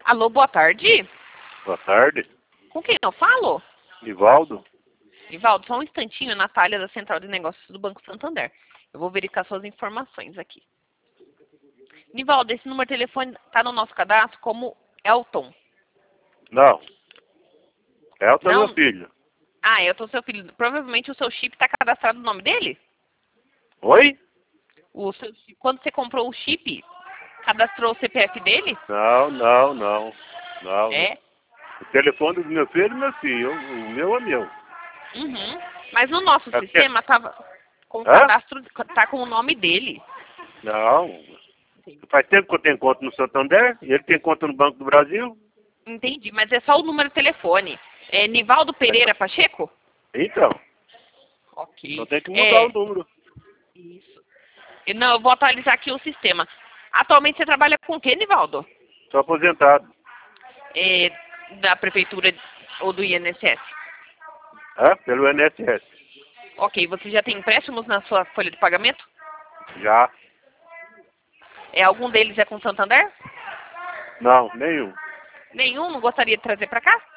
Alô, boa tarde. Boa tarde. Com quem eu falo? Nivaldo? Nivaldo, só um instantinho, Natália da Central de Negócios do Banco Santander. Eu vou verificar suas informações aqui. Nivaldo, esse número de telefone está no nosso cadastro como Elton. Não. Elton é Não? meu filho. Ah, Elton, seu filho. Provavelmente o seu chip está cadastrado no nome dele? Oi? O seu chip, quando você comprou o chip, cadastrou o CPF dele? Não. É? O telefone do meu filho é meu filho. O meu é meu. Uhum. Mas no nosso É sistema tava com o Hã? cadastro, tá com o nome dele. Não. Faz tempo que eu tenho conta no Santander e ele tem conta no Banco do Brasil. Entendi, mas é só o número de telefone. É Nivaldo Pereira Pacheco? Então, Ok. só tem que mudar o número. Isso. Não, eu vou atualizar aqui o sistema. Atualmente você trabalha com o quê, Nivaldo? Sou aposentado. É, da prefeitura ou do INSS? Pelo INSS. Ok, você já tem empréstimos na sua folha de pagamento? Já. Algum deles é com Santander? Não, nenhum. Nenhum? Não gostaria de trazer para cá?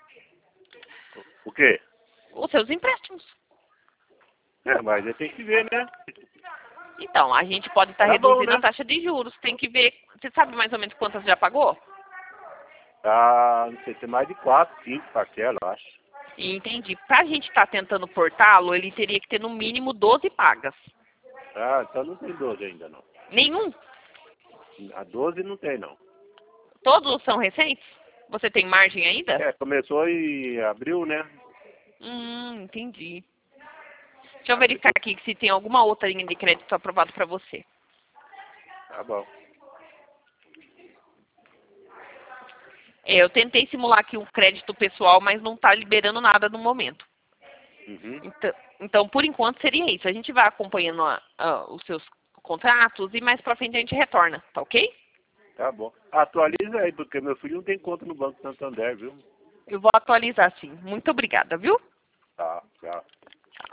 O quê? Os seus empréstimos. Mas ele tem que ver, né? Então, a gente pode estar Tá bom, reduzindo né? a taxa de juros. Tem que ver. Você sabe mais ou menos quantas já pagou? Não sei, tem mais de 4, 5 parcelas, eu acho. Entendi. Para a gente estar tentando portá-lo, ele teria que ter no mínimo 12 pagas. Então não tem 12 ainda, não. Nenhum? A 12 não tem, não. Todos são recentes? Você tem margem ainda? Começou em abril, né? Entendi. Deixa eu verificar aqui se tem alguma outra linha de crédito aprovada para você. Tá bom. Eu tentei simular aqui o crédito pessoal, mas não está liberando nada no momento. Uhum. Então, por enquanto, seria isso. A gente vai acompanhando os seus contratos e mais para frente a gente retorna, tá ok? Tá bom. Atualiza aí, porque meu filho não tem conta no Banco Santander, viu? Eu vou atualizar sim. Muito obrigada, viu? Tá, tchau.